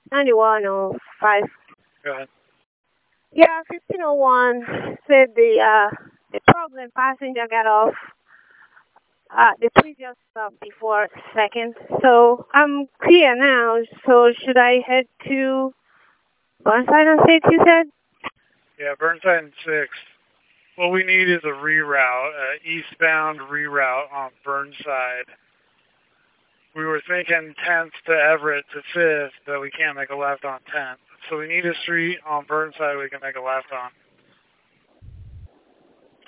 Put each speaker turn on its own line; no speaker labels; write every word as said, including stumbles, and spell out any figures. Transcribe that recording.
ninety-one oh five.
Go ahead.
Yeah, fifteen oh one said the uh, the problem passenger got off uh, the previous stop before second. So I'm clear now. So should I head to Burnside and six, you said?
Yeah, Burnside and sixth. What we need is a reroute, uh, eastbound reroute on Burnside. We were thinking tenth to Everett to fifth, but we can't make a left on tenth. So we need a street on Burnside we can make a left on.